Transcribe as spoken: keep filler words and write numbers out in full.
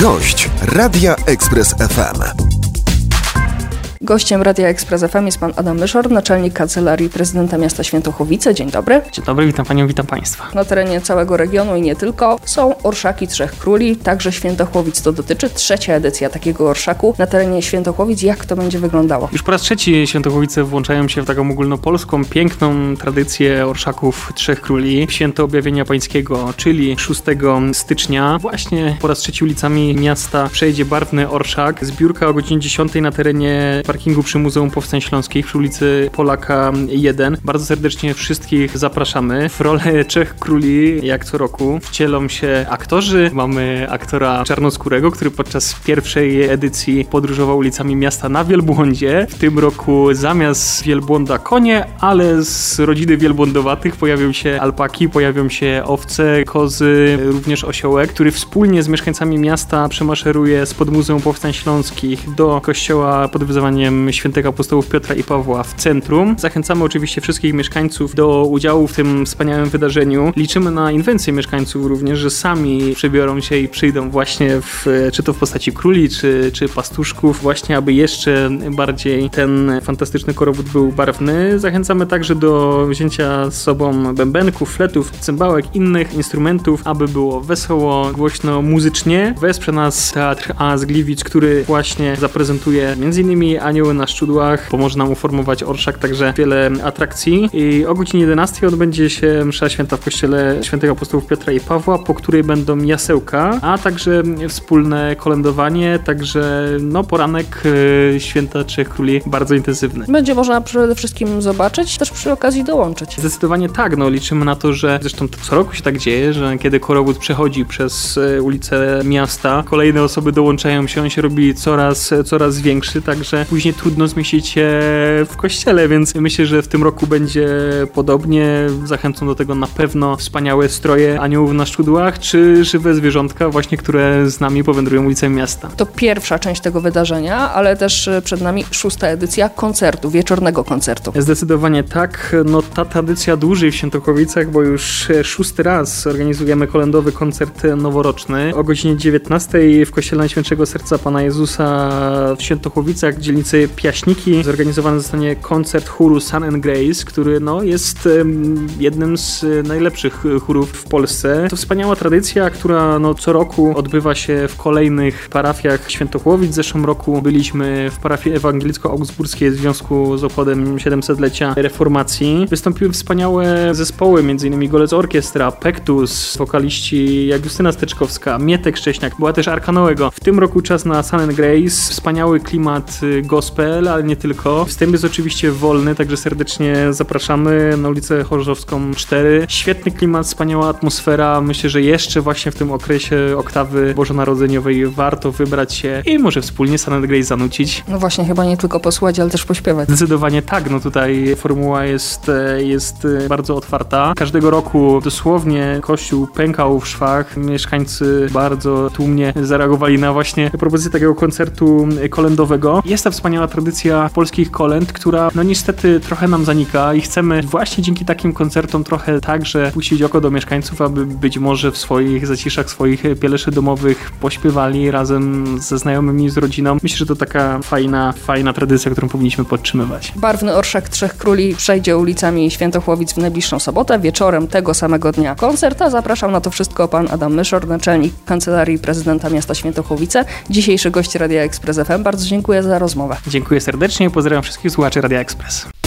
Gość Radia Express F M. Gościem Radia Express F M jest pan Adam Myszor, naczelnik Kancelarii Prezydenta Miasta Świętochłowice. Dzień dobry. Dzień dobry, witam panią, witam państwa. Na terenie całego regionu i nie tylko są orszaki Trzech Króli, także Świętochłowic to dotyczy. Trzecia edycja takiego orszaku na terenie Świętochłowic. Jak to będzie wyglądało? Już po raz trzeci Świętochłowice włączają się w taką ogólnopolską, piękną tradycję orszaków Trzech Króli. Święto Objawienia Pańskiego, czyli szóstego stycznia. Właśnie po raz trzeci ulicami miasta przejdzie barwny orszak. Zbiórka o godzinie dziesiątej na terenie parkingu przy Muzeum Powstań Śląskich przy ulicy Polaka jeden. Bardzo serdecznie wszystkich zapraszamy. W rolę Trzech Króli, jak co roku, wcielą się aktorzy. Mamy aktora czarnoskórego, który podczas pierwszej edycji podróżował ulicami miasta na wielbłądzie. W tym roku zamiast wielbłąda konie, ale z rodziny wielbłądowatych pojawią się alpaki, pojawią się owce, kozy, również osiołek, który wspólnie z mieszkańcami miasta przemaszeruje spod Muzeum Powstań Śląskich do kościoła pod wyzwaniem świętych apostołów Piotra i Pawła w centrum. Zachęcamy oczywiście wszystkich mieszkańców do udziału w tym wspaniałym wydarzeniu. Liczymy na inwencję mieszkańców również, że sami przebiorą się i przyjdą właśnie w, czy to w postaci króli, czy, czy pastuszków, właśnie aby jeszcze bardziej ten fantastyczny korowód był barwny. Zachęcamy także do wzięcia z sobą bębenków, fletów, cymbałek, innych instrumentów, aby było wesoło, głośno, muzycznie. Wesprze nas Teatr A z Gliwic, który właśnie zaprezentuje m.in. Anioły na szczudłach, pomoże nam uformować orszak, także wiele atrakcji. I o godzinie jedenastej odbędzie się msza święta w kościele świętych apostołów Piotra i Pawła, po której będą jasełka, a także wspólne kolędowanie, także no poranek yy, święta Trzech Króli bardzo intensywny. Będzie można przede wszystkim zobaczyć, też przy okazji dołączyć. Zdecydowanie tak, no liczymy na to, że zresztą co roku się tak dzieje, że kiedy korowód przechodzi przez ulice miasta, kolejne osoby dołączają się, on się robi coraz, coraz większy, także później trudno zmieścić się w kościele, więc myślę, że w tym roku będzie podobnie. Zachęcą do tego na pewno wspaniałe stroje aniołów na szczudłach, czy żywe zwierzątka właśnie, które z nami powędrują ulicami miasta. To pierwsza część tego wydarzenia, ale też przed nami szósta edycja koncertu, wieczornego koncertu. Zdecydowanie tak. No ta tradycja dłużej w Świętochłowicach, bo już szósty raz organizujemy kolędowy koncert noworoczny. O godzinie dziewiętnastej w kościele Najświętszego Serca Pana Jezusa w Świętochłowicach, w dzielnicy Piaśniki, zorganizowany zostanie koncert chóru Sun and Grace, który no, jest um, jednym z najlepszych chórów w Polsce. To wspaniała tradycja, która no, co roku odbywa się w kolejnych parafiach Świętochłowic. W zeszłym roku byliśmy w parafii ewangelicko-augsburskiej w związku z obchodem siedemsetlecia reformacji. Wystąpiły wspaniałe zespoły, m.in. Golec Orkiestra, Pektus, wokaliści jak Justyna Steczkowska, Mietek Szcześniak, była też Arka Noego. W tym roku czas na Sun and Grace, wspaniały klimat gospel, ale nie tylko. Wstęp jest oczywiście wolny, także serdecznie zapraszamy na ulicę Chorzowską cztery. Świetny klimat, wspaniała atmosfera. Myślę, że jeszcze właśnie w tym okresie oktawy bożonarodzeniowej warto wybrać się i może wspólnie Sun and Grace zanucić. No właśnie, chyba nie tylko posłuchać, ale też pośpiewać. Zdecydowanie tak, no tutaj formuła jest, jest bardzo otwarta. Każdego roku dosłownie kościół pękał w szwach. Mieszkańcy bardzo tłumnie zareagowali na właśnie propozycję takiego koncertu kolędowego. Jest ta wspaniała tradycja polskich kolęd, która no niestety trochę nam zanika i chcemy właśnie dzięki takim koncertom trochę także puścić oko do mieszkańców, aby być może w swoich zaciszach, swoich pieleszy domowych pośpiewali razem ze znajomymi, z rodziną. Myślę, że to taka fajna, fajna tradycja, którą powinniśmy podtrzymywać. Barwny orszak Trzech Króli przejdzie ulicami Świętochłowic w najbliższą sobotę, wieczorem tego samego dnia koncerta. Zapraszam na to wszystko pan Adam Myszor, naczelnik Kancelarii Prezydenta Miasta Świętochłowice, dzisiejszy gość Radia Express F M. Bardzo dziękuję za rozmowę. Dziękuję serdecznie i pozdrawiam wszystkich słuchaczy Radia Express.